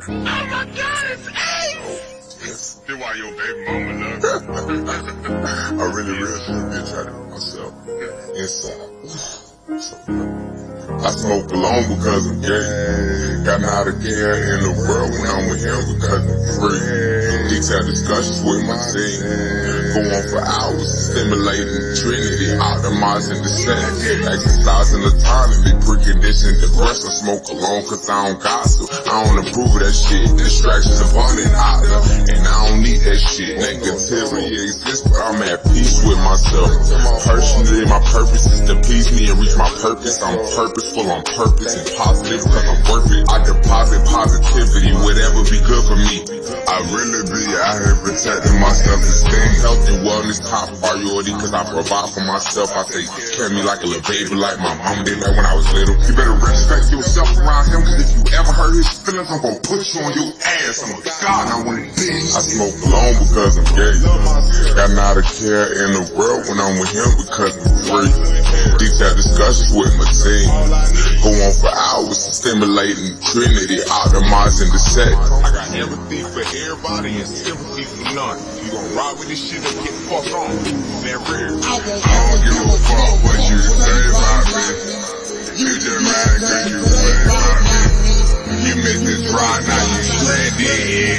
Oh my God, it's Ace! That's why your baby mama love you. I really should be trying to myself inside. So, I smoke alone because I'm gay. Got me out of care in the world when I'm with him because I'm free. Detailed discussions with my team. Go on for hours, stimulating Trinity, optimizing the set. Exercising autonomy, preconditioned the rest. I smoke alone cause I don't gossip. I don't approve of that shit. Distractions abundant out there, and I don't need that shit. Negativity exists, but I'm at peace with myself. Personally, my purpose is to please me and reach my purpose. I'm purposeful on purpose and positive cause I'm worth it. I deposit positivity, whatever be good for me. I really be out here protecting my self-esteem. Health and wellness top priority cause I provide for myself. I take care of me like a little baby, like my mom did back when I was little. You better respect yourself around him cause if you ever hurt his feelings, I'm gonna push you on your ass. I'm a god, I want it big. I smoke alone because I'm gay. Got me out of care in the world when I'm with him because I'm free. Detailed discussions with my team. Go on for hours, stimulating Trinity, optimizing the set. I got empathy for everybody and sympathy for none. You gon' ride with this shit and get fucked on. Man, real. I don't give a fuck what you say about me. You just mad cause you say about me. You make this ride, now you stranded.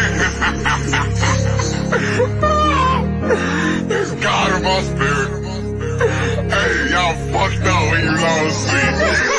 It's God in my spirit. Hey, y'all fucked up when you lost sleep.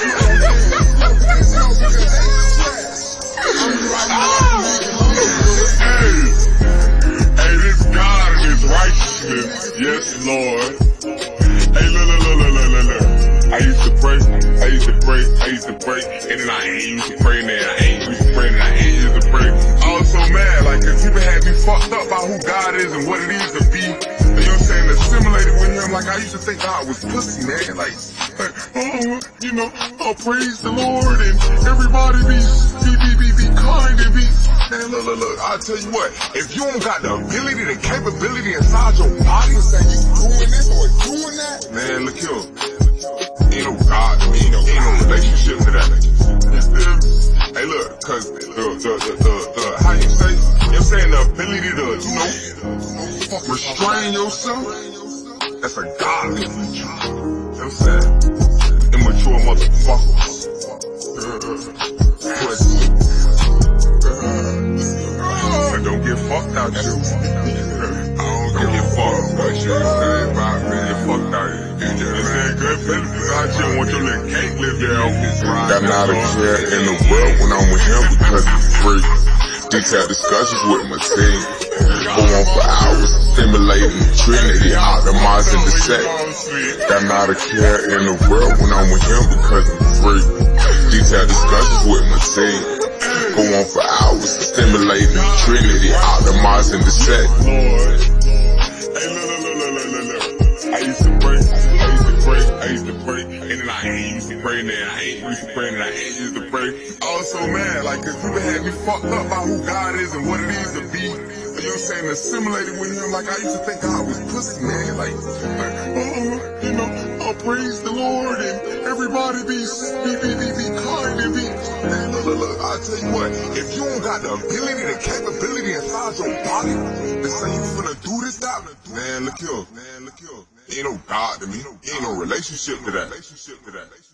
Hey, this God and his righteousness. Yes, Lord. Hey, look. I used to pray, and then I ain't used to pray, and then I ain't used to pray, and I ain't used to pray. I was so mad, like, cause people had me fucked up by who God is and what it is to be. You know what I'm saying? Assimilated with him, like I used to think God was pussy, man. Like, praise the Lord and everybody be kind and be. Man, look, I'll tell you what, if you don't got the ability, the capability inside your body to say you doing this or doing that, man, look here. Ain't no God to me, ain't no relationship to that. Hey, look, cause the how you say, you know what I'm saying, the ability to, restrain yourself, that's a godly feature. You know what I'm saying? Immature motherfuckers. Don't get fucked out, you. I don't get fucked out, you. Say about me, get fucked out, you. You said good benefits out you. Want your little cake live there off this ride. Got me out of care in the world when I'm with him because I'm free. Detailed discussions with my team. Go on for hours, stimulating Trinity, optimizing the set. Got me out of care in the world when I'm with him because I'm free. Detailed discussions with my team. Go on for hours, stimulating Trinity, optimizing the set. Hey, look. I used to pray, and then I ain't used to pray, and then I ain't used to pray, and then I ain't used to pray. I was so mad, like, cause people had me fucked up by who God is and what it is to be. You know what I'm saying? Assimilated with him, like I used to think God was pussy, man. Like, praise the Lord and everybody be kind and be. Man, look, I'll tell you what, if you don't got the ability, the capability inside your body to say you finna do this, that, man, look here. Ain't no God to me. Ain't no relationship to that.